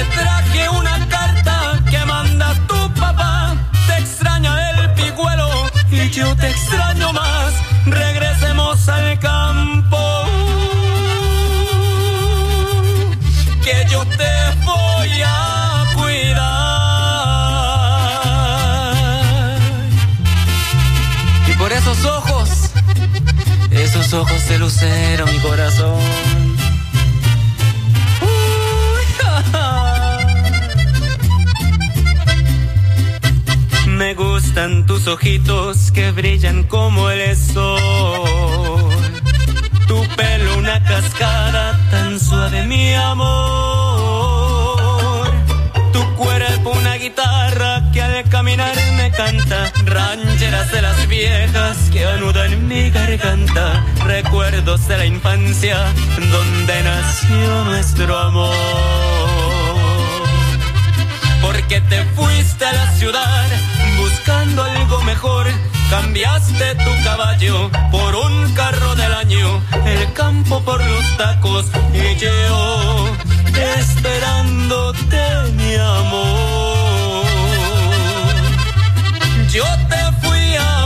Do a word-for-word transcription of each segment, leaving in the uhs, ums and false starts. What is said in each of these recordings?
Te traje una carta que manda tu papá. Te extraña el pigüelo y yo te extraño más. Regresemos al campo, que yo te voy a cuidar. Y por esos ojos, esos ojos de lucero, mi corazón. Uy, ja, ja. Me gustan tus ojitos que brillan como el sol. Tu pelo una cascada tan suave, mi amor. Tu cuerpo una guitarra que al caminar me canta. Rancheras de las viejas que anudan mi garganta. Recuerdos de la infancia donde nació nuestro amor. Porque te fuiste a la ciudad buscando algo mejor. Cambiaste tu caballo por un carro del año, el campo por los tacos y yo esperándote, mi amor. Yo te fui a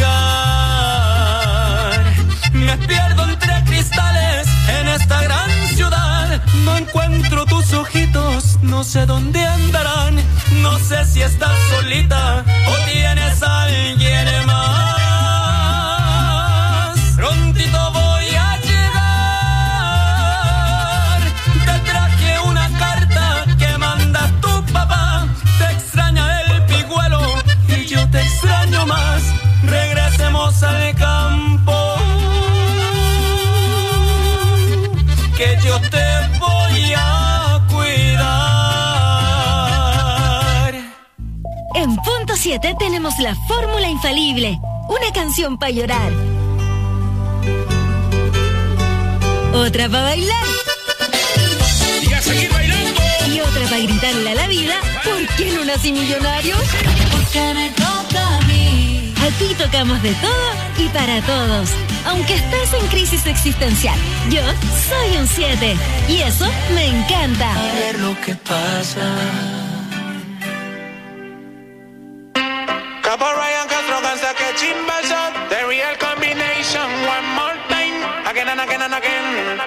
buscar, me pierdo entre cristales en esta gran ciudad. No encuentro tus ojitos, no sé dónde andarán. No sé si estás solita o tienes a alguien más. Prontito voy a llegar. Te traje una carta que manda tu papá. Te extraña el pigüelo y yo te extraño más. Regresemos al campo, que yo te voy a cuidar. En Punto siete tenemos la fórmula infalible. Una canción para llorar, otra para bailar y a seguir bailando, y otra para gritarle a la vida: ¿por qué no nací millonario? Porque me toca a mí. Aquí tocamos de todo y para todos. Aunque estés en crisis existencial, yo soy un siete y eso me encanta. A ver lo que pasa. Capo Ryan Castro cansa que chimba shot. The real combination. One more time. Again and again and again.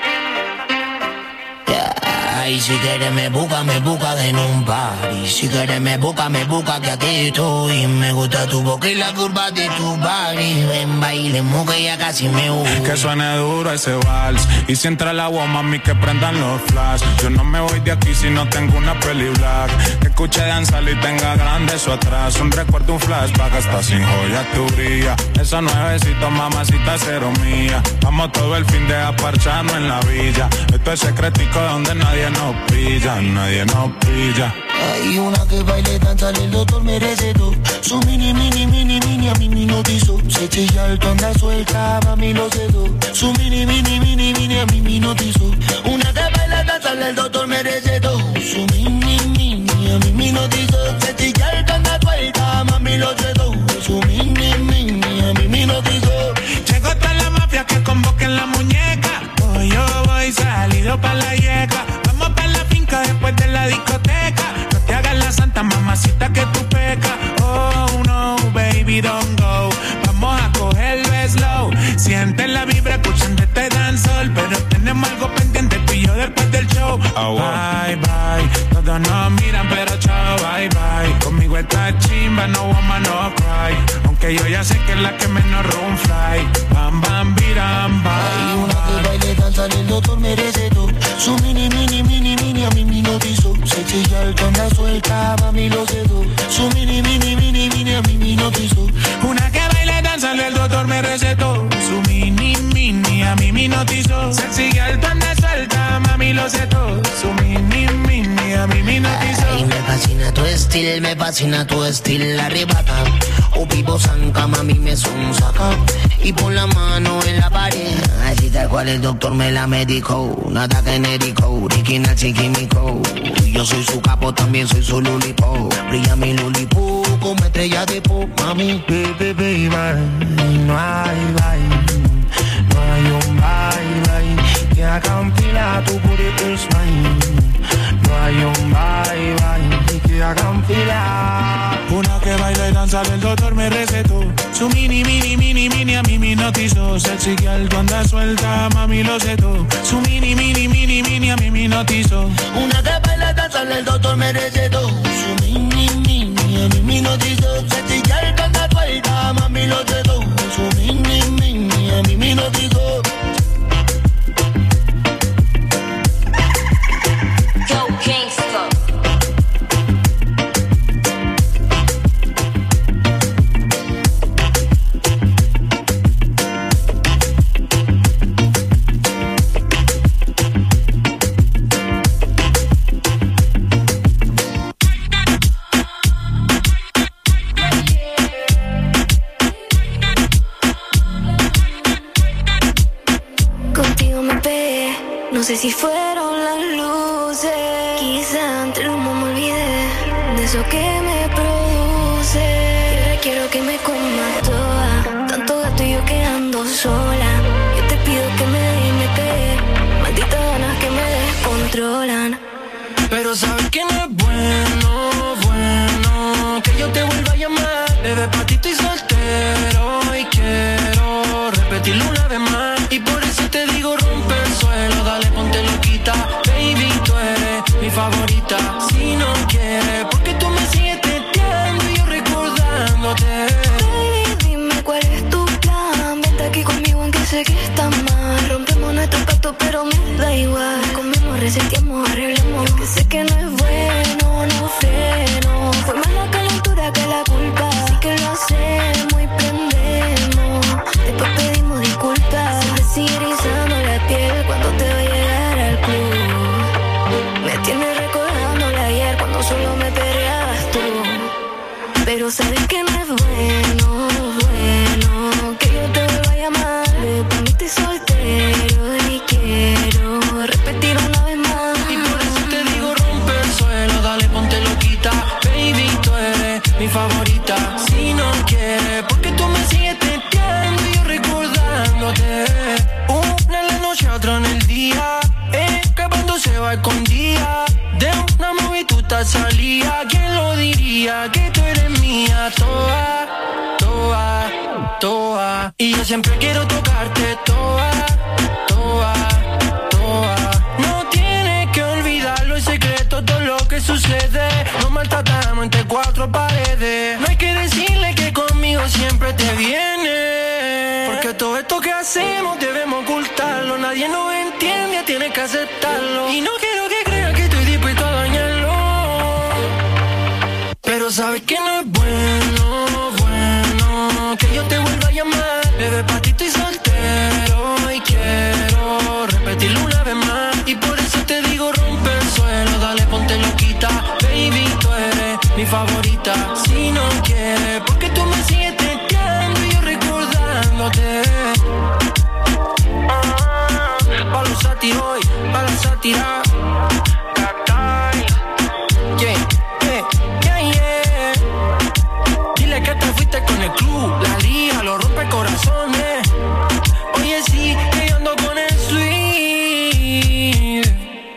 Y si quieres me busca, me busca en un party. Si quieres me busca, me busca que aquí estoy. Me gusta tu boca y la curva de tu body. Ven, bailemos que ya casi me voy. Que suene duro ese vals. Y si entra el agua, mami, que prendan los flash. Yo no me voy de aquí si no tengo una peli black. Que escuche danzar y tenga grande eso atrás. Un recuerdo, un flashback, hasta sin joya tu brilla. Esos nuevecitos, mamacita, cero mía. Vamos todo el fin de aparcharnos en la villa. Esto es secretico donde nadie nos pilla, nadie nos pilla. Hay una que baile, danza, el doctor me recetó. Su mini, mini, mini, mini, a mí me notizó. Se chilla alto, anda suelta, mami lo cedo. Su mini, mini, mini, mini, a mí me notizó. Una que baila, danza, el doctor me recetó. Su mini, mini, a mí me notizó. Se chilla alto, anda suelta, mami lo cedo. Su mini, mini, a mí me notizó. Llegó toda la mafia que convoquen la muñeca. Hoy yo voy salido pa' la yeca. Vamos pa' la finca después de la discoteca. No te hagas la santa, mamacita, que tú pecas. Oh no, baby, don't go. Vamos a cogerlo slow. Siente la vibra escuchando este dancehall. Pero tenemos algo pendiente tú y yo después del show. Oh, wow. Bye, bye. Todos nos miran pero chao, bye, bye. Conmigo esta chimba, no woman, no cry. Aunque yo ya sé que es la que menos room fly. Bam, bam, biram, bam. Hay una que baile, danza, el doctor me recetó. Su mini, mini, mini, mini, a mí me notizó. Se chilla alto, anda suelta, mami lo cedo. Su mini, mini, mini, mini, a mí me notizó. Una que baile, danza, el doctor me recetó. Su mini, mini, a mí me hipnotizó. Se sigue alto, anda suelta, mami lo sé todo. Su mini, mini, a mí me hipnotizó. Ay, me fascina tu estilo, me fascina tu estilo, arrebata. O vivo zanca, mami me son saca. Y pon la mano en la pared. Así tal cual el doctor me la medicó. Nada genérico, original sin químico. Yo soy su capo, también soy su lulipo. Brilla mi lulipo como estrella de pop, mami. Baby, baby, no hay baile, no hay un baile que haga un pila tu booty is mine. No hay un baile el doctor me recetó. Su mini, mini, mini, mini a mí me hipnotizó. Sexy girl, tú andas suelta, mami, lo sé todo. Su mini, mini, mini, mini a mí me hipnotizó. Una que baila danza, el doctor me recetó. Su mini, mini a mí me hipnotizó. Sexy girl, tú andas suelta, mami, lo sé todo. Su mini, mini a mí me hipnotizó. No sé si fueron las luces, quizá entre el humo me olvidé de eso que me produce. Y ahora quiero que me comas toda, tanto gato y yo quedando sola. Yo te pido que me des y me pegues, malditas ganas que me descontrolan. Pero sabes que no es bueno, bueno, que yo te vuelva a llamar. Bebé, pa' ti estoy soltero y quiero repetirlo una vez más. Y por eso te digo rompe el suelo, dale ponte loquita. Baby, tú eres mi favorita. Si no quieres, porque tú me sigues teteando y yo recordándote. Baby, dime cuál es tu plan. Vente aquí conmigo aunque sé que está mal. Rompemos nuestro pacto pero me da igual. Comemos, reseteamos, arreglamos. Que sé que no es bueno, no freno. Fue más la calentura que la culpa. Así que lo hacemos y prendemos. Después pedimos disculpas. Se me sigue erizando la piel cuando te voy a llegar al club. Me tienes recordándole ayer cuando solo me perreabas tú. Pero sabes que no es bueno, bueno, que yo te vuelva a llamar. Para mí estoy soltero y quiero repetir una vez más. Y por eso te digo rompe el suelo, dale ponte loquita. Baby, tú eres mi favorita. Si no quieres, porque tú me sigues teteando y yo recordándote. Una en la noche, otra en el día, escapando se va escondida. De una movie tú te salía. ¿Quién lo diría? Que tú eres mía. Toa, toa, toa. Y yo siempre quiero tocarte. Toa, toa, toa. No tienes que olvidarlo en secreto todo lo que sucede. Nos maltratamos entre cuatro paredes. No hay que decirle que conmigo siempre te viene. Porque todo esto que hacemos debemos ocultarlo. Nadie nos entiende, tienes que aceptarlo. Y no quiero que creas que estoy dispuesto a dañarlo. Pero sabes que no es bueno, bueno, que yo te vuelva a llamar. Bebé, pa' ti estoy soltero y quiero repetirlo una vez más. Y por eso te digo rompe el suelo, dale ponte loquita. Baby, tú eres mi favorita. Si no quieres, porque tú me sigues teteando y yo recordándote. Ah, pa' los sátiros y pa' la sátira. Que te fuiste con el club, la liga, lo rompe corazones. Oye, sí, que yo ando con el sweet.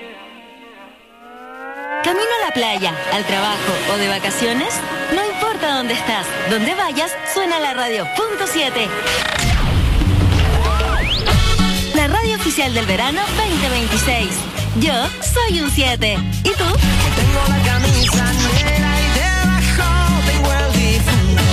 ¿Camino a la playa, al trabajo o de vacaciones? No importa dónde estás, donde vayas, suena la radio punto siete. La radio oficial del verano veinte veintiséis. Yo soy un siete. ¿Y tú? Tengo la camisa negra y debajo tengo el difunto.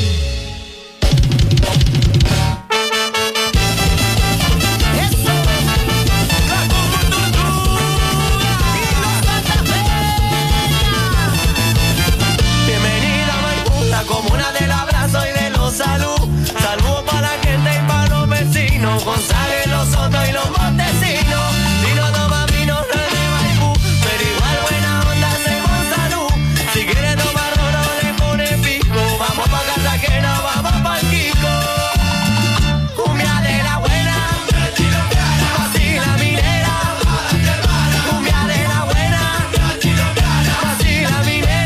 Comuna del abrazo y de los salud. Saludos para la gente y para los vecinos. González, Los Sotos y los Montesinos. Vino toma vino, René Baibú. Pero igual buena onda según salud. Si quieres tomar oro le pone pico. Vamos pa' Cartagena, vamos pa' Kiko. Cumbia de la buena, así la minera. Cumbia de la buena, así la minera.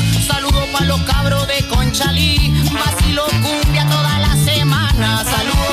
Los cabros de Conchalí, vacilo cumbia toda la semana. Saludos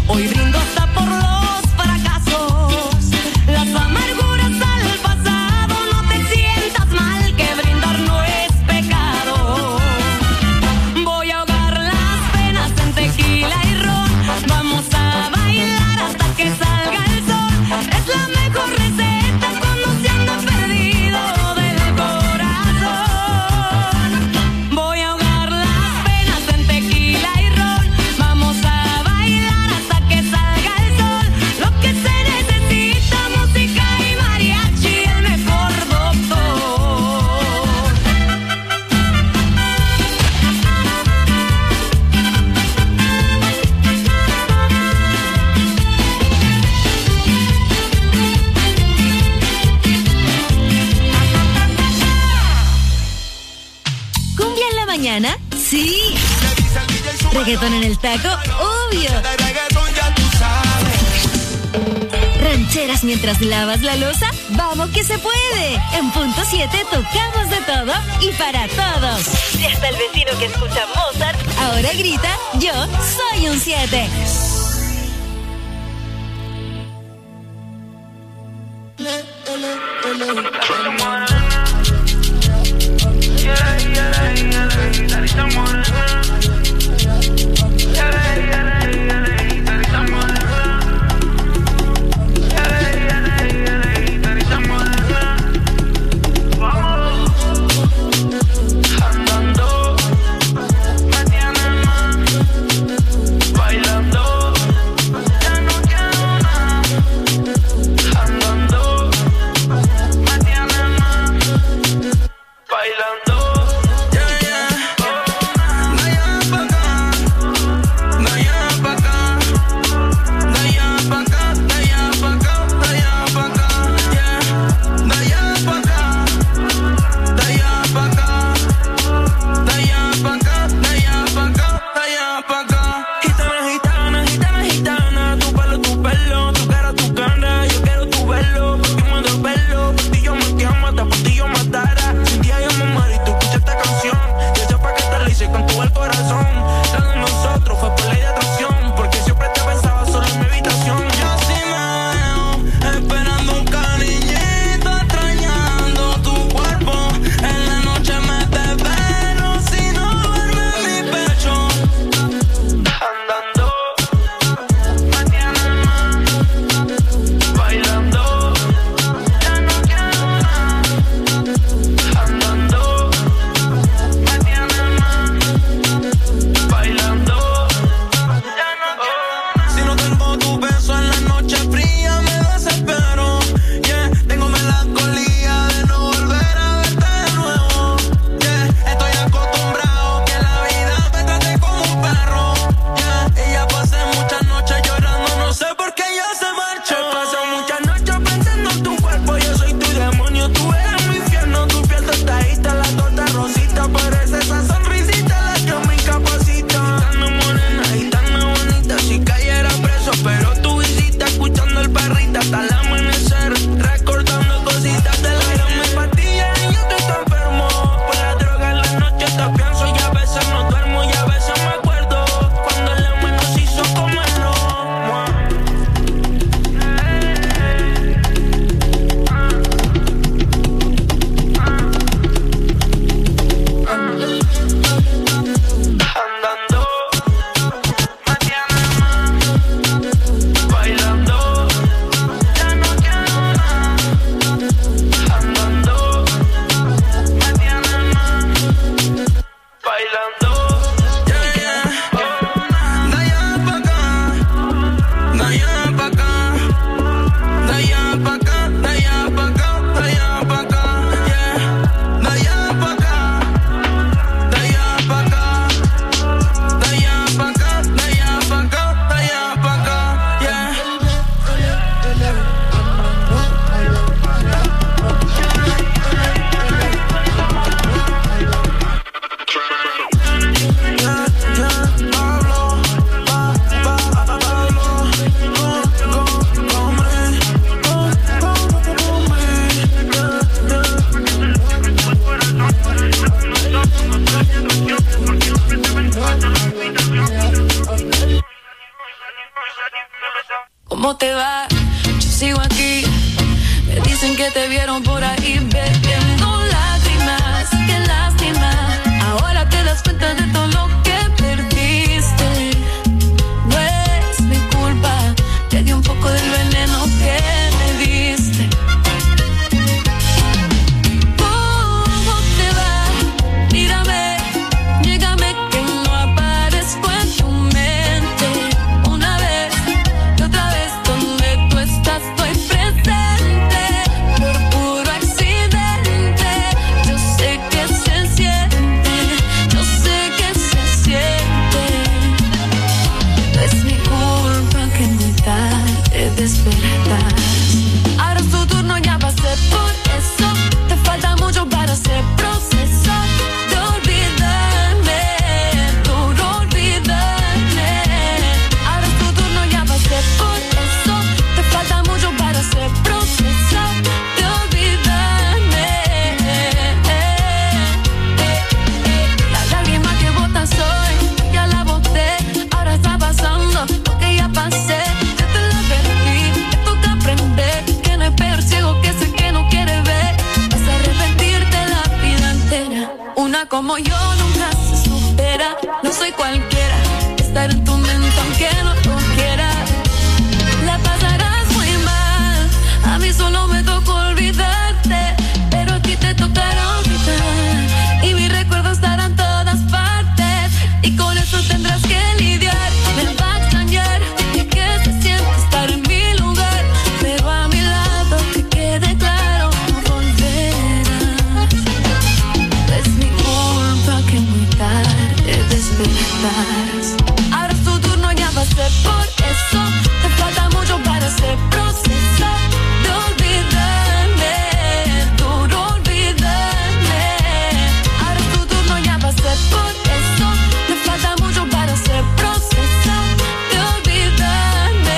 Hoy brindo hasta por los fracasos, las amarguras al pasado. No te sientas mal, que brindar no es pecado. Voy a ahogar las penas en tequila y ron. Vamos a bailar hasta que salga el sol. Es la mejor receta cuando se anda perdido del corazón. Voy a ahogar las penas en tequila y ron. Vamos a bailar hasta que salga el sol. Lo que se necesita, música y mariachi, el mejor doctor. ¿Cumbia en la mañana? Sí. ¿Reggaetón en el taco? Obvio. ¿Rancheras mientras lavas la loza? ¡Vamos que se puede! En punto siete tocamos de todo y para todos. Y hasta el vecino que escucha Mozart ahora grita: yo soy un siete. Andando, me tienes más. ¿Cómo te va? Yo sigo aquí. Me dicen que te vieron por ahí bebiendo lágrimas. Qué lástima. Ahora te das cuenta de todo lo que perdiste. No es mi culpa. Te di un poco del veneno que me diste. ¿Cómo te va? Mírame, llégame que no aparezco en tu mente. Una vez y otra vez donde tú estás estoy presente. Por puro accidente. Yo sé que se siente. Yo sé que se siente. No es mi culpa que muy tarde despertas. Ahora es tu turno, ya pasé por eso. Te falta mucho para hacer proceso de olvidarme, duro olvidarme. Ahora es tu turno, ya pasé por eso. Te falta mucho para hacer proceso de olvidarme. La lágrima que botas hoy, ya la boté. Ahora está pasando lo que ya pasé. Ya te lo advertí, te toca aprender que no es peor ciego que ese que no quiere ver. Vas a arrepentirte la vida entera. Una como yo nunca se supera. No soy cualquiera, estar en tu mente aunque no lo quiera. La pasarás muy mal. A mí solo me tocó olvidarte, pero a ti te tocará olvidar. Y mis recuerdos estarán en todas partes, y con eso tendrás que lidiar. Me va a extrañar y que se siente estar en mi lugar, pero a mi lado que quede claro, no volverás. No es mi culpa que muy tarde despertas. Ahora es tu turno, ya pasé por eso. Te falta mucho para hacer proceso de olvidarme, duro olvidarme. Ahora es tu turno, ya pasé por eso. Te falta mucho para hacer proceso de olvidarme.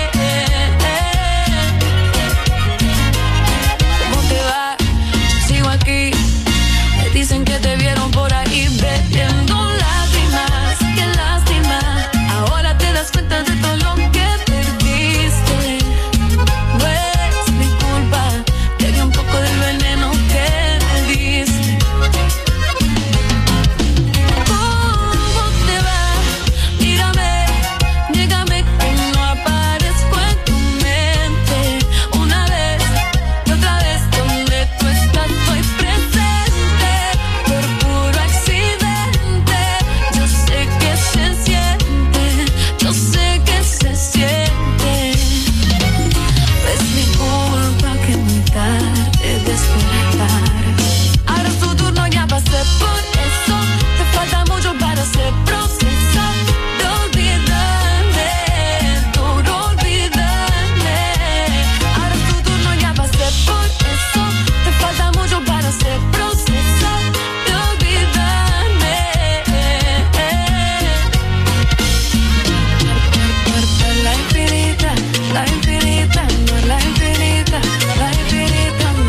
¿Cómo te va? Yo sigo aquí. Me dicen que te vieron por ahí bebiendo lágrimas. Qué lástima. Ahora te das cuenta de todo lo que perdiste. No es mi culpa. Te di un poco del veneno que me diste. ¿Cómo te va? Mírame, llégame que no aparezco en tu mente. Una vez y otra vez donde tú estás estoy presente. Por puro accidente. Yo sé que se siente. Yo sé que se siente. No es mi culpa que muy tarde despertar. Ahora es tu turno, ya pasé por eso. Te falta mucho para hacer proceso de olvidarme, duro olvidarme. Ahora es tu turno, ya pasé por eso. Te falta mucho para hacer proceso de olvidarme. La infinita, la infinita, no la infinita, la infinita, no.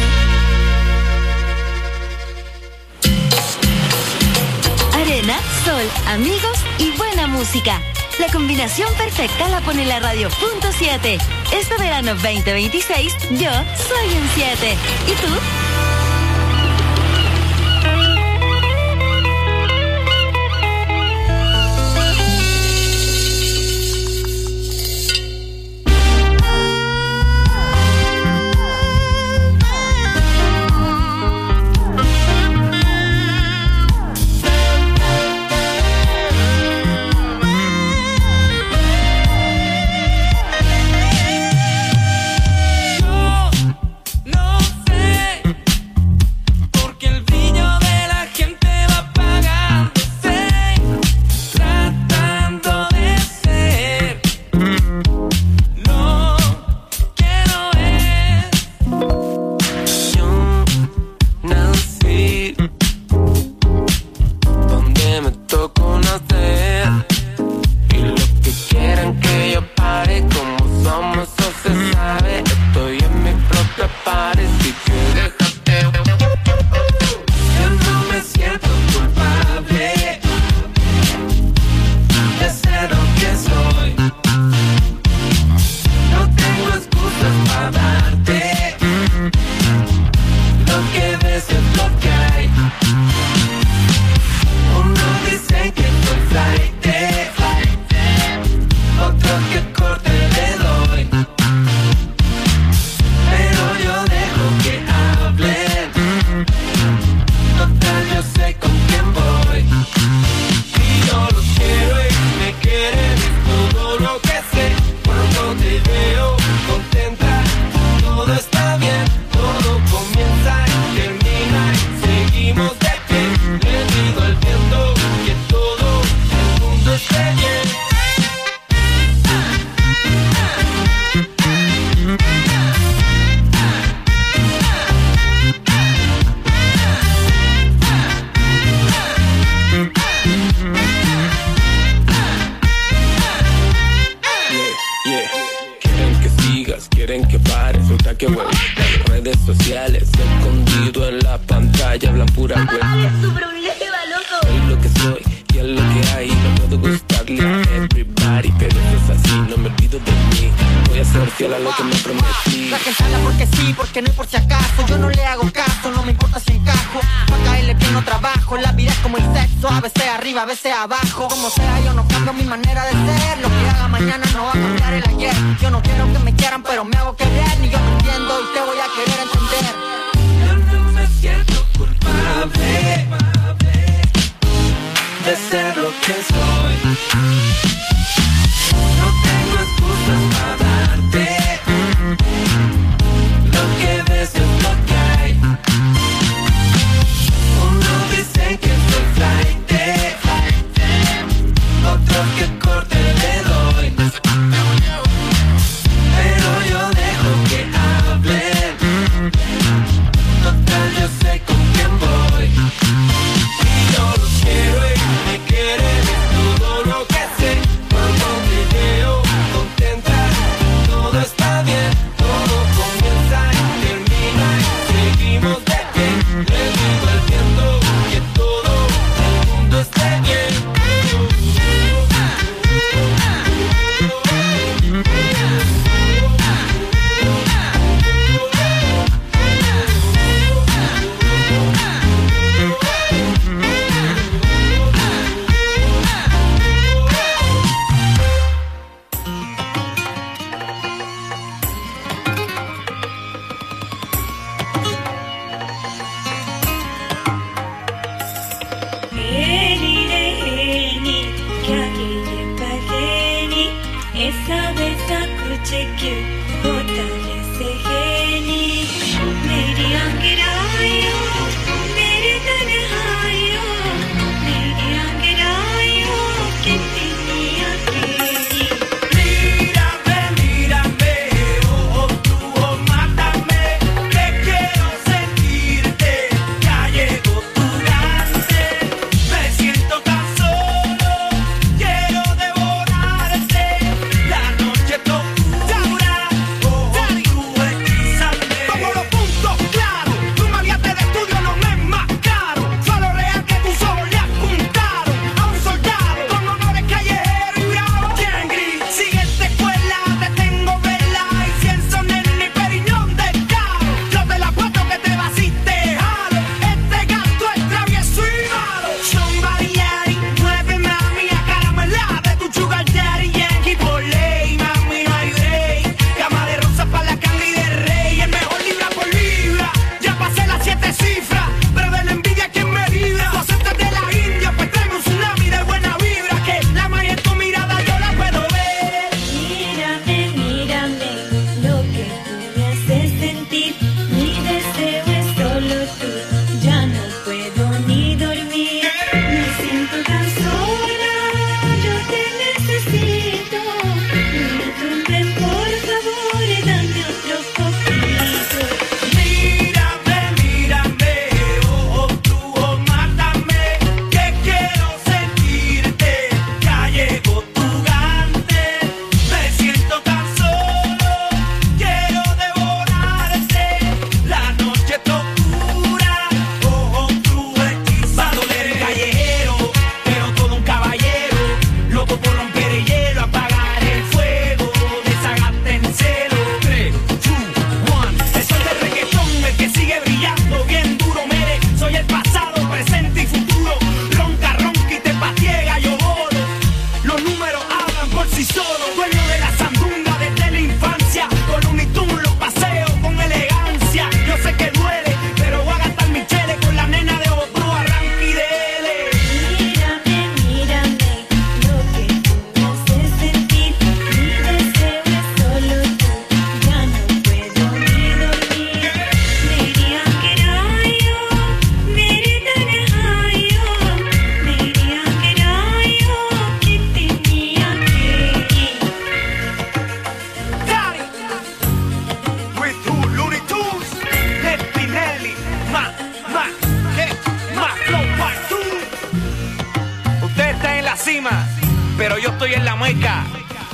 Arena, sol, amigos y buena música. La combinación perfecta la pone la radio punto siete. Este verano veinte veintiséis, yo soy un siete. ¿Y tú? No sé Yeah. Quieren que sigas, quieren que pares, otra que vuelva. Redes sociales, escondido en la pantalla, hablan pura web. Es tu problema, loco. Soy lo que soy y es lo que hay. No puedo gustarle a everybody, pero eso es así, no me olvido de mí. Voy a ser fiel a lo que me prometí. La gente habla porque sí, porque no y por si acaso. Yo no le hago caso, no me importa si encajo. Pa' caerle bien no trabajo. La vida es como el sexo, a veces arriba, a veces abajo. Como sea, yo no cambio mi manera de ser. Lo que haga mañana no va a cambiar el ayer. Yo no quiero que me quieran, pero me hago querer. Ni yo me entiendo y te voy a querer entender. Yo no me siento culpable de ser lo que soy. No tengo excusas para darte. Lo que ves es lo que hay. Unos dicen que soy flight, otros que corte le doy. Pero yo dejo que hablen. Total, yo sé con quién voy. Y yo los quiero y me quieren, es todo lo que sé. Cuando te veo contenta, todo está bien. Todo comienza y termina y seguimos de pie. Le digo al viento que todo el mundo esté bien. Claro.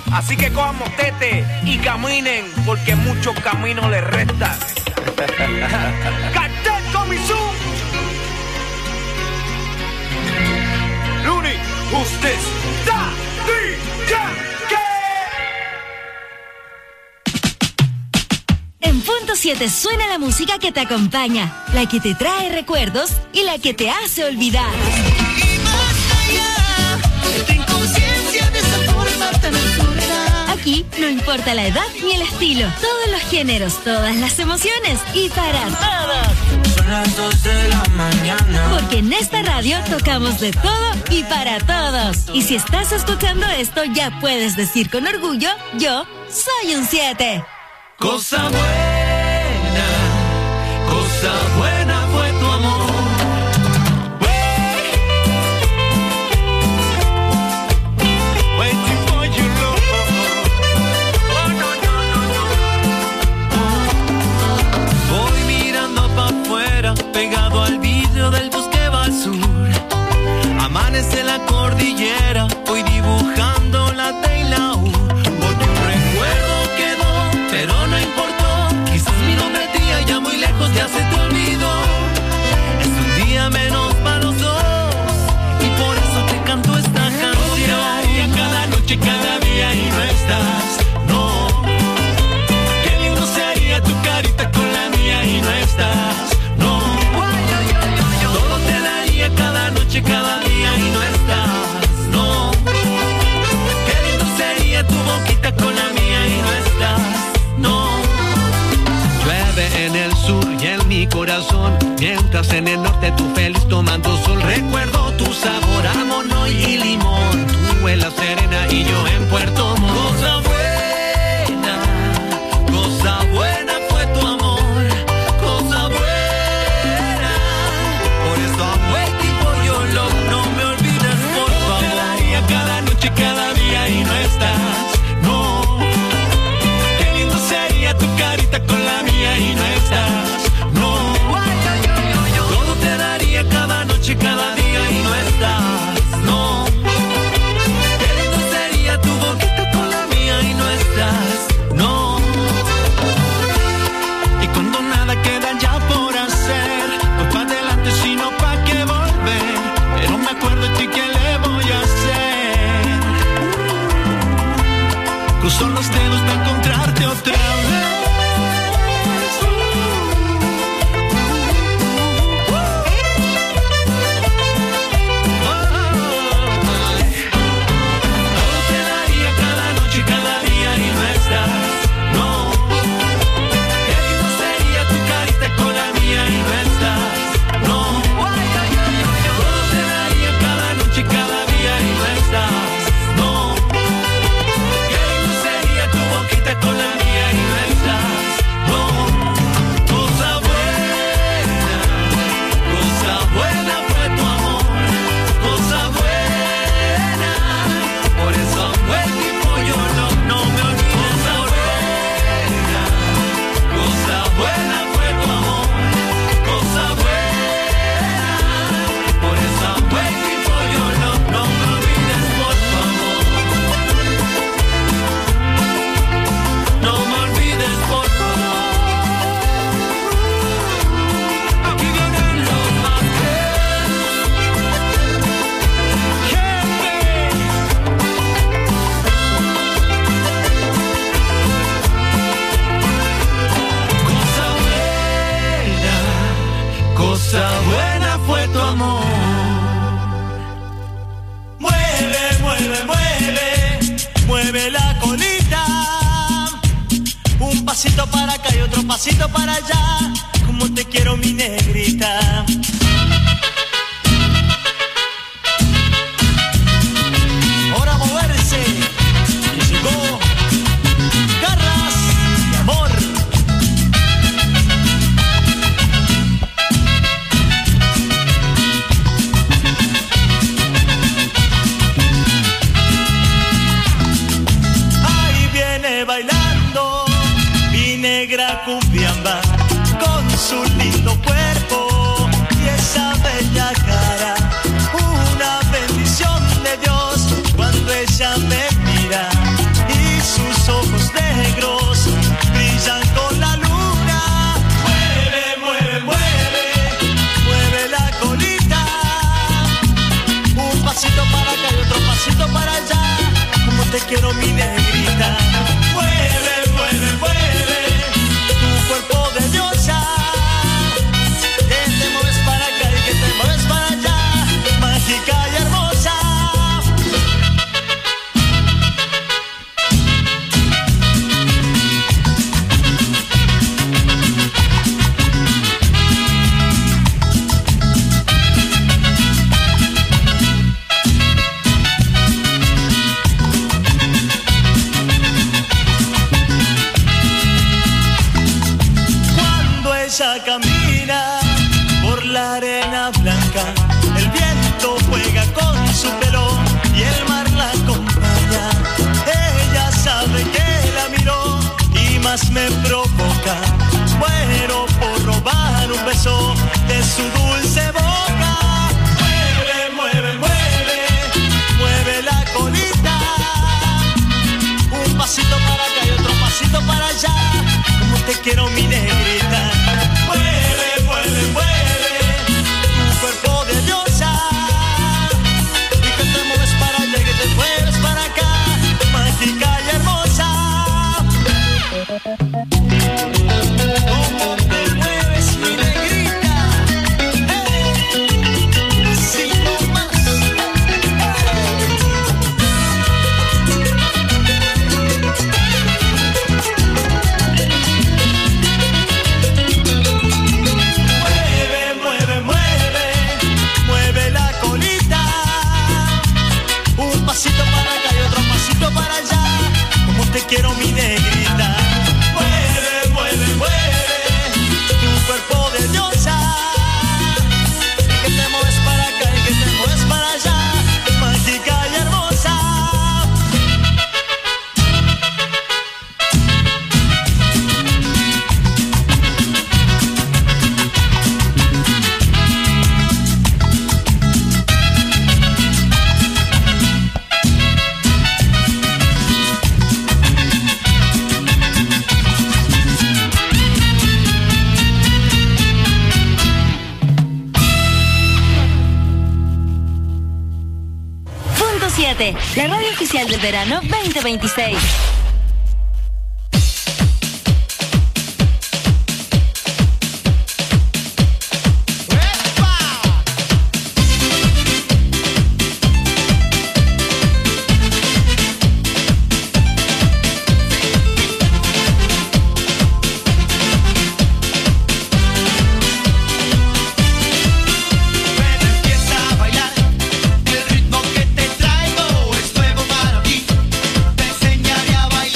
Así que cojan motete y caminen, porque muchos caminos les restan. ¡Cartel Comisión! Luni, usted da, di, ya, que. En punto siete suena la música que te acompaña, la que te trae recuerdos y la que te hace olvidar. Aquí no importa la edad ni el estilo, todos los géneros, todas las emociones y para todos. Son las dos de la mañana. Porque en esta radio tocamos de todo y para todos. Y si estás escuchando esto, ya puedes decir con orgullo, yo soy un siete. Cosa buena, cosa buena fue tu amor. Pegado al vidrio del bus que va al sur. Amanece la cordillera, voy dibujando la T y la U. Porque un recuerdo quedó, pero no importó. Quizás mi nombre tía ya muy lejos ya se te olvidó. Es un día menos para los dos y por eso te canto esta canción. Cada noche, cada día y no estás, no. Qué lindo sería tu carita con la mía y no estás. Cada noche, cada día y no estás, no. Qué lindo sería tu boquita con la mía y no estás, no. Llueve en el sur y en mi corazón, mientras en el norte tú feliz tomando sol. Recuerdo tu sabor a monoy y limón, tú en la Serena y yo en Puerto Montt. Cosa buena, cosa buena fue tu amor, cosa buena. Por eso no me olvides, por favor. Cada noche, cada día y no estás, no. Qué lindo sería tu carita con la mía y no estás, no. Todo te daría cada noche, cada día y no estás, no. Qué lindo sería tu boquita con la mía y no estás, no. Y cuando nada queda ya por hacer, pues para adelante sino pa' qué volver. Pero me acuerdo de ti, ¿qué le voy a hacer? Cruzo los dedos para encontrarte otra vez. Todo te daría cada noche, cada día y no estás, no. Qué lindo sería tu carita con la mía y no estás, no. Cada día y no estás, no. Qué lindo sería tu boquita con la mía y no estás, no. Cosa buena, cosa buena fue tu amor, cosa buena. Por eso buen tipo yo no, no me olvides. Cosa buena, cosa buena fue tu amor, cosa buena. Por eso buen tipo yo no, no me olvides, por favor. No me olvides, por favor. Aquí vienen los más Cosa buena, cosa buena fue tu amor. Mueve, mueve, mueve, mueve la colita. Un pasito para acá y otro pasito para allá. Como te quiero, mi negrita. Ahora moverse. Y llegó Garras de Amor. Bailando mi negra cumbiamba con su lindo cuerpo y esa bella cara, una bendición de Dios cuando ella me mira y hermosa camina por la arena blanca. El viento juega con su pelo y el mar la acompaña. Ella sabe que la miró y más me provoca. Muero por robar un beso de su dulce boca. Mueve, mueve, mueve, mueve la colita. Un pasito para acá y otro pasito para allá. Como te quiero, mi negrita. Mueve, mueve, mueve tu cuerpo de diosa. Y que te mueves para allá y que te mueves para acá. Mágica y hermosa. ¿Cómo te mueves, mi negrita? Hey, así nomás. Mueve, mueve, mueve, mueve la colita. Un pasito para acá y otro pasito para allá. Como te quiero, mi negrita. Mueve, mueve, mueve tu cuerpo de diosa. Y que te mueves para acá y que te mueves para allá. Mágica y hermosa. Punto siete, la radio oficial del verano veinte veintiséis. Empieza a bailar, el ritmo que te traigo es nuevo para mí. Te enseñaré a bailar.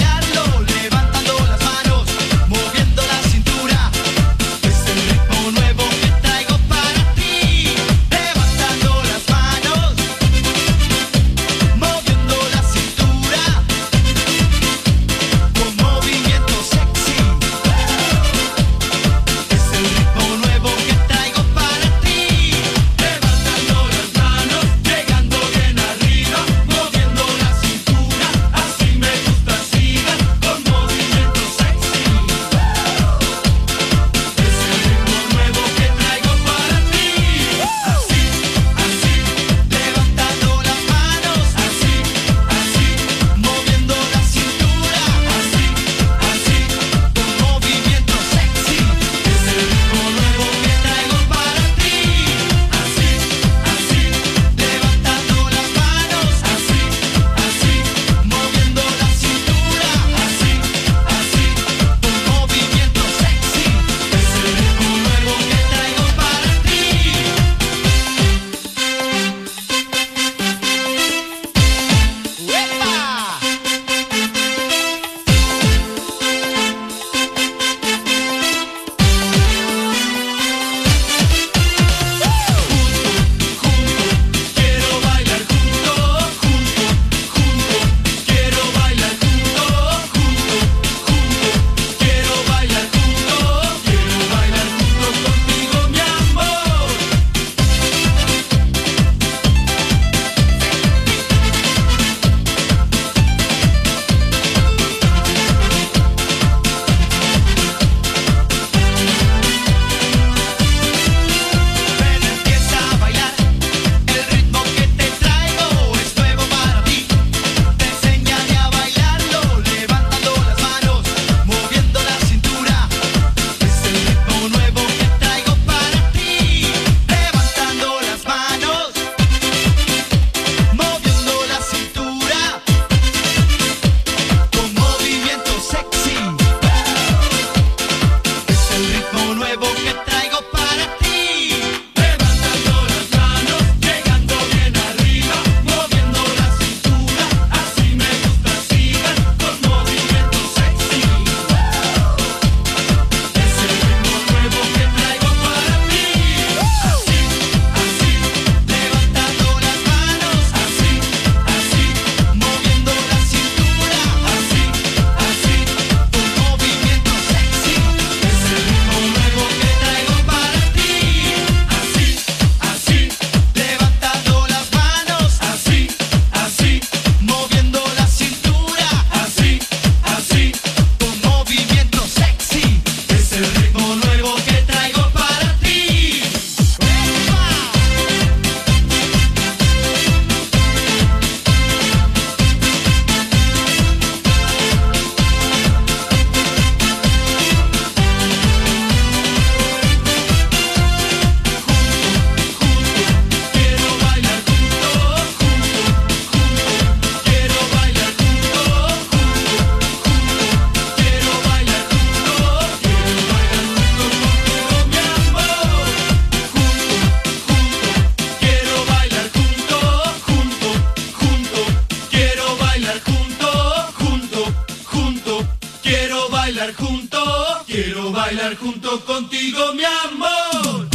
Quiero bailar junto, quiero bailar junto contigo, mi amor.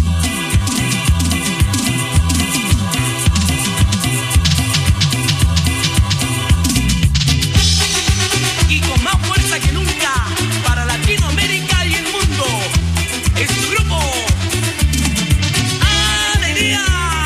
Y con más fuerza que nunca, para Latinoamérica y el mundo, es tu grupo. ¡Alegría!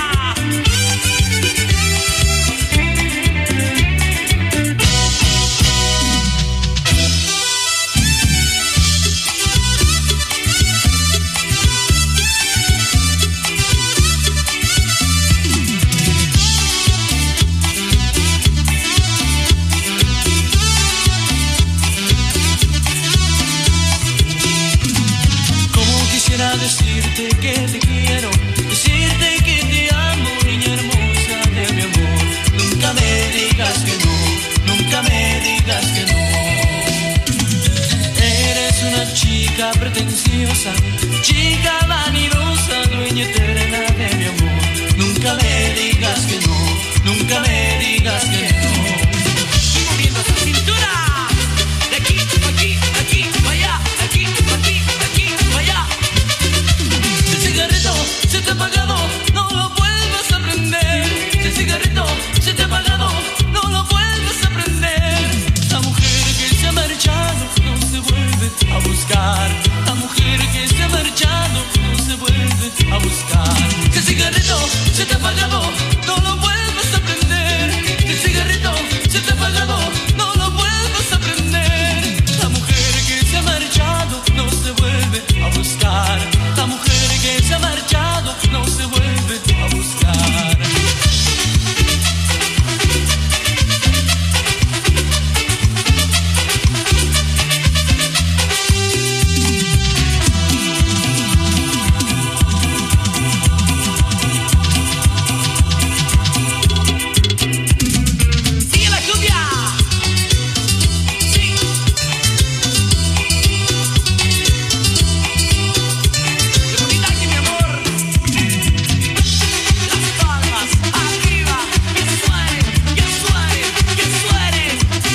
Decirte que te quiero, decirte que te amo, niña hermosa de mi amor. Nunca me digas que no, nunca me digas que no. Eres una chica pretenciosa, chica vanidosa, dueña eterna de mi amor. Nunca me digas que no, nunca me digas que no. Y moviendo esa cintura, de aquí, pa' aquí, de aquí, pa' allá, de aquí, pa' aquí, de aquí, pa' allá. El cigarrito se te ha apagado, no lo vuelvas a prender. El cigarrito se te ha apagado, no lo vuelvas a prender. La mujer que se ha marchado no se vuelve a buscar. La mujer que se ha marchado no se vuelve a buscar. El cigarrito se te ha apagado, no lo vuelvas a prender. El cigarrito se te ha apagado, no lo vuelvas a prender. La mujer que se ha marchado no se vuelve a buscar. La mujer que se ha marchado no se vuelve a buscar. ¡Sigue la cumbia! ¡Sí! ¡Qué bonita aquí, mi amor! Las palmas arriba, que suene, que suene, que suene.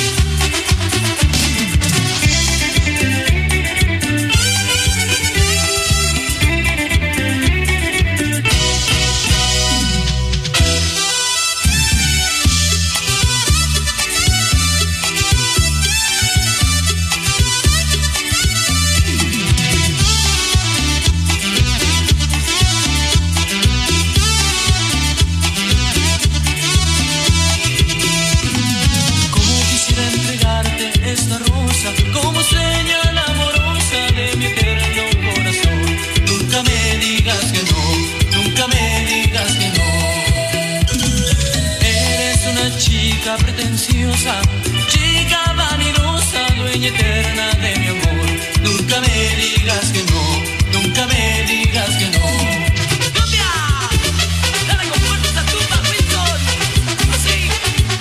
Como quisiera entregarte esta rosa como señal amorosa de mi eterno corazón. Nunca me digas que no, nunca me digas que no. Eres una chica pretenciosa, chica vanidosa, dueña eterna de mi amor. Nunca me digas que no, nunca me digas que no. ¡Cumbia! ¡Dale con fuerza esa tumba, Wilson! ¡Así!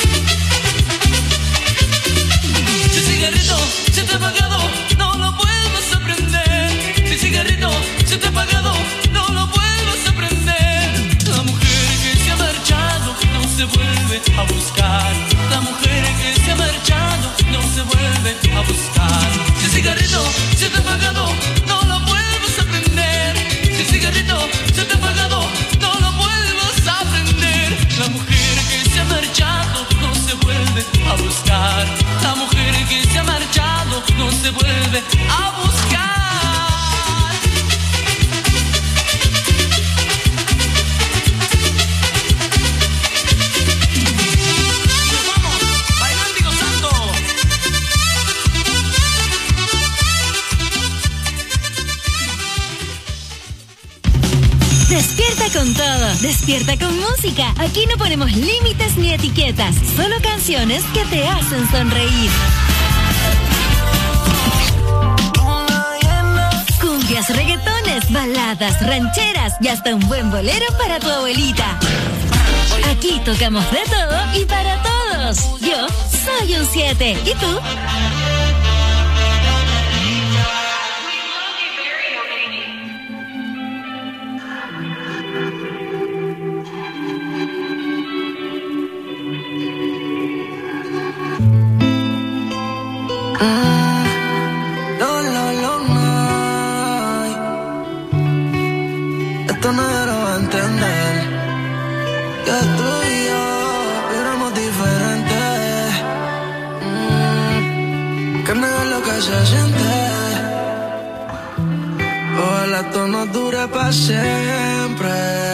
Si el cigarrito se te ha apagado, no lo vuelvas a prender. Si el cigarrito se te ha apagado, no lo vuelvas a prender. La mujer que se ha marchado no se vuelve a buscar. La mujer que se ha marchado no se vuelve a buscar. Si el cigarrito se te ha apagado, no lo vuelvas a prender. Si el cigarrito se te ha apagado, no lo vuelvas a prender. La mujer que se ha marchado no se vuelve a buscar. La mujer que se ha marchado no se vuelve a buscar. Y nos vamos, bailando y gozando. Despierta con todo, despierta con música. Aquí no ponemos límites ni etiquetas, solo canciones que te hacen sonreír. Cumbias, reggaetones, baladas, rancheras y hasta un buen bolero para tu abuelita. Aquí tocamos de todo y para todos. Yo soy un siete. ¿Y tú? Ah, que se siente. Ojalá esto no dure para siempre,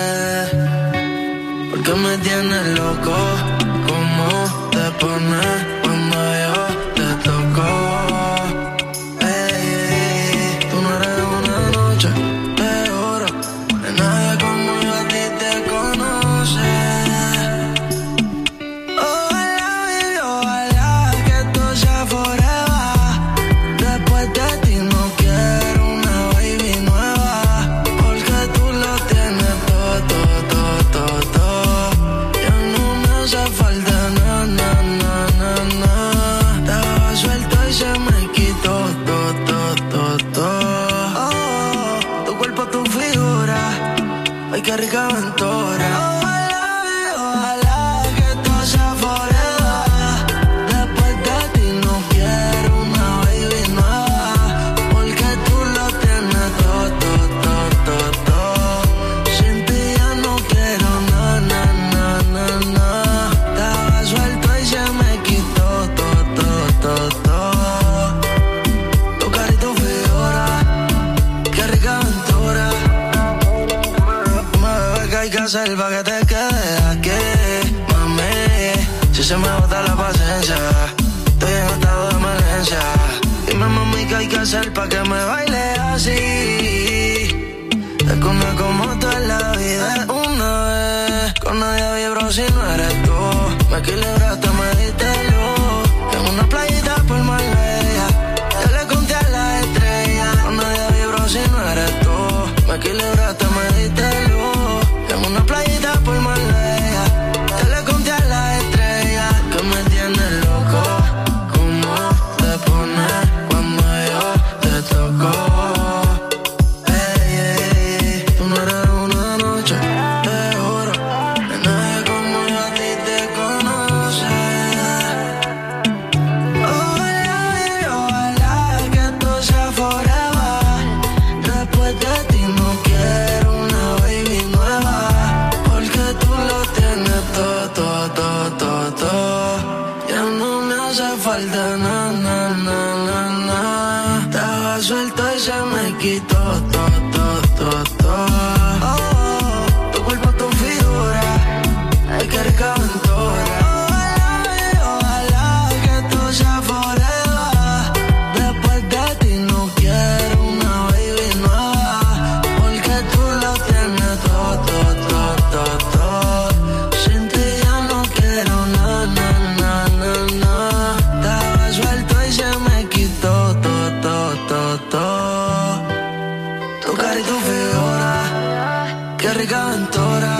porque me tienes loco. ¿Cómo te pones cuando yo te toco? Hey, tú no eres una noche de oro, de nadie como yo a ti te conoce. Ojalá, baby, ojalá que esto sea forever. Después de ti no quiero una baby nueva, porque tú lo tienes todo, todo, todo, todo, todo. Ya no me hace falta nada, nada, nada, nada. Estaba suelto y se me quitó todo, todo, todo, todo. Oh, tu cuerpo, tu figura, ay, qué rica aventura. Ojalá, ojalá que esto sea forever. Después de ti no quiero una baby nueva, porque tú lo tienes todo, todo, todo, todo, todo. Sin ti ya no quiero nada, nada, nada, nada. Estaba suelto y se me quitó todo, todo, todo, todo. Tu cara y tu figura, qué rica aventura. Mami, ¿qué hay que hacer pa' que te quedes aquí? Mami, si se me bota la paciencia, estoy en estado de emergencia. Dime, mami, ¿qué hay que hacer pa' que me baile así? Es que una como tú en la vida es una vez. Con nadie vibro si no eres tú. Me equilibraste, me diste luz. En una playita por Marbella, yo le conté a la estrella. Con nadie vibro si no eres tú. Me equilibraste, me diste luz. En una playita por Marbella, yo le conté a la estrella. Que me tienes loco. ¿Cómo te pones cuando yo te toco? Hey, hey, tú no eres una noche de oro, de nadie como yo a ti te conoce. Ojalá, baby, ojalá que esto sea forever. Después de ti no quiero una baby nueva, porque tú lo tienes todo, todo, todo, todo, todo. Ya no me hace falta nada, nada, nada, nada. Estaba suelto y se me quitó todo, todo, todo, todo. Oh, tu cuerpo, tu figura, ay, qué rica aventura. Ojalá, baby, ojalá que esto sea forever. Después de ti no quiero una baby nueva, porque tú lo tienes todo, todo, todo, todo, todo. Sin ti ya no quiero nada, nada, nada, nada. Estaba suelto y se me quitó todo, todo, todo, todo. Tu cara y tu figura, qué rica aventura.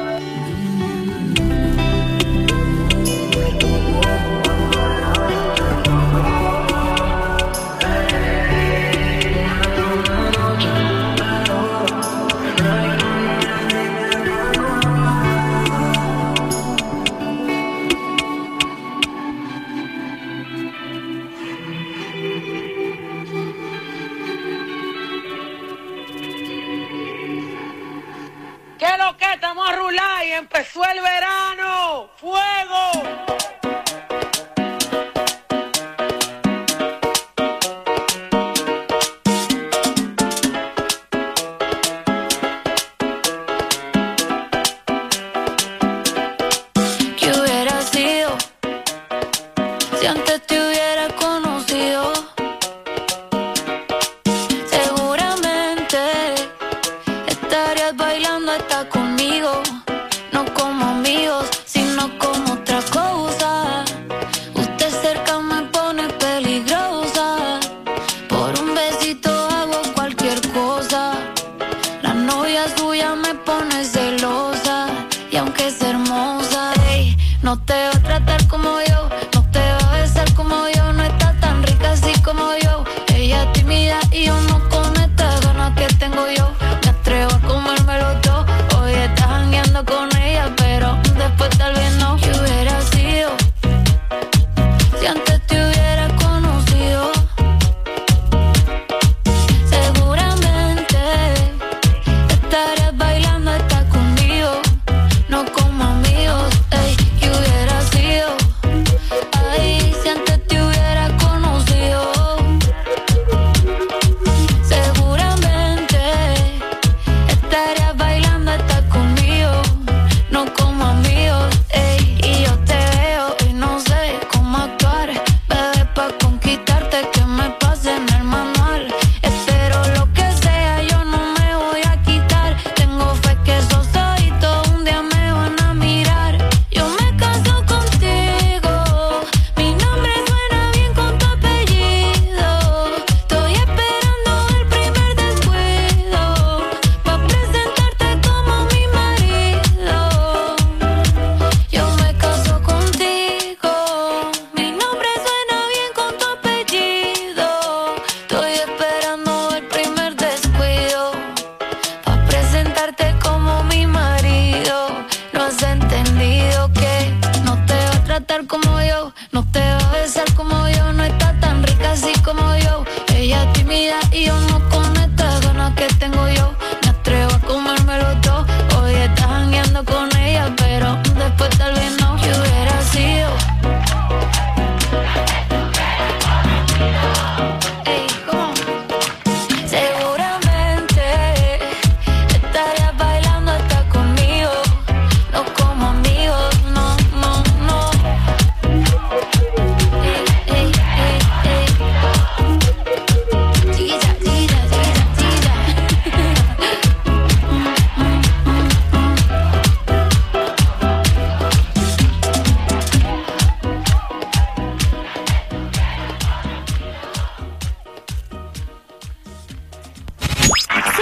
¿Qué es lo que estamos a rular y empezó el verano? ¡Fuego! ¿Qué hubiera sido si antes te hubiera conocido? Seguramente estarías bailando hasta conmigo, no como amigos, sino como otra cosa.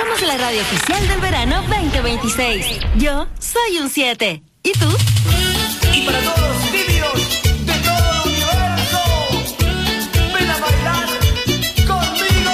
Somos la radio oficial del verano veinte veintiséis. Yo soy un siete. ¿Y tú? Y para todos los tímidos de todo el universo, ven a bailar conmigo.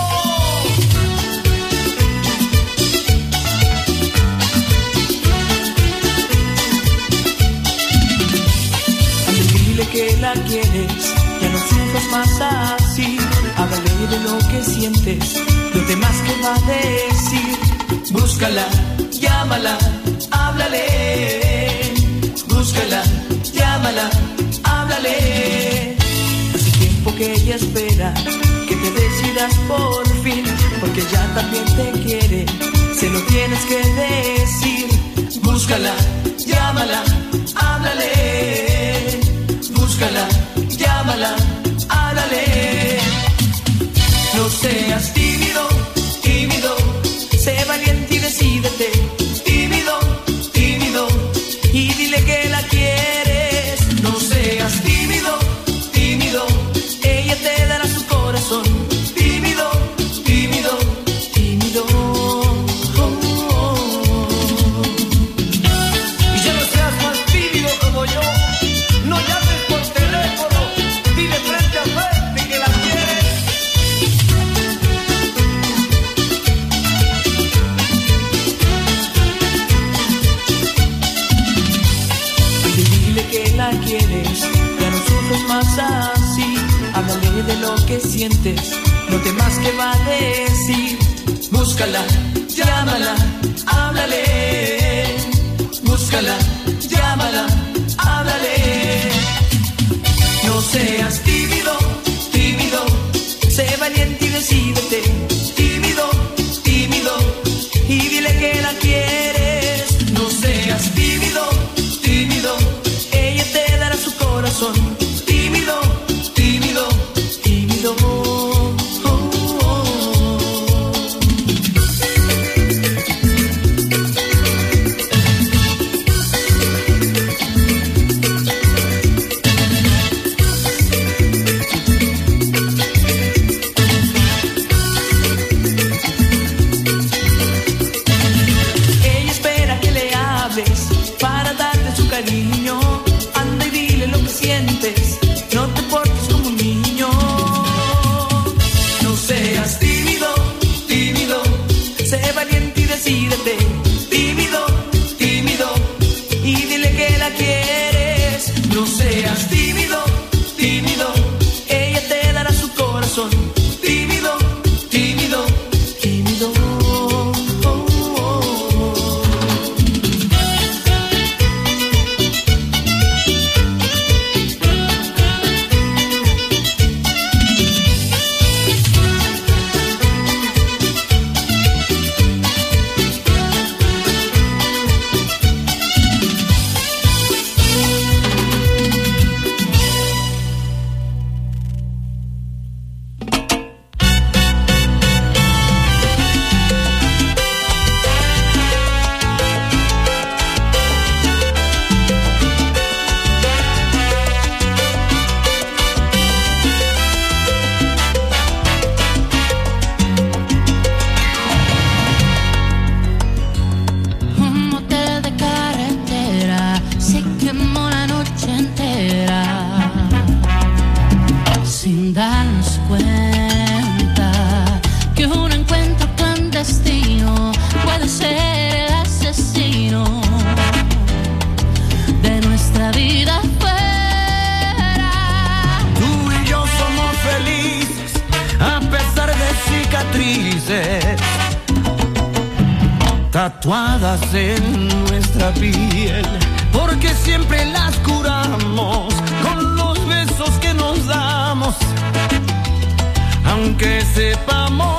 Dile que la quieres, ya no sufras más así. Háblale de lo que sientes, lo demás que va a decir. Búscala, llámala, háblale. Búscala, llámala, háblale. Hace tiempo que ella espera que te decidas por fin, porque ya también te quiere, se lo tienes que decir. Búscala, llámala, háblale. Búscala, llámala, háblale. No seas tímido, tímido, sé valiente y decídete. Tímido, tímido, y dile que la quieres. No seas tímido, tímido, ella te dará su corazón. Tímido, tímido, tímido. Oh, oh, oh. Y ya no seas más tímido como yo. No llames por teléfono, dile frente a frente que la quieres. Dile que la quieres, ya no sufres más así. Háblale de lo que sientes, lo demás que va a decir. Búscala, llámala, háblale. Búscala, llámala, háblale. No seas tímido, tímido, sé valiente y decídete. Tímido, tímido, y dile que la quieres. No seas tímido, tímido, ella te dará su corazón. Tímido, tímido, tímido. Oh, oh, oh. Ella espera que le hables para darte su cariño. Anda y dile lo que sientes, no te portes como un niño. No seas tímido, tímido, sé valiente y decídete. Tímido, tímido, y dile que la quieres. No seas tímido, tímido, ella te dará su corazón. Tímido, tímido, tímido. Oh, oh, oh. Un motel de carretera se quemó la noche entera sin darnos cuenta que un encuentro clandestino puede ser el asesino de nuestra vida fuera. Tú y yo somos felices a pesar de cicatrices tatuadas en nuestra piel, porque siempre las curamos con los besos que nos damos, aunque sepamos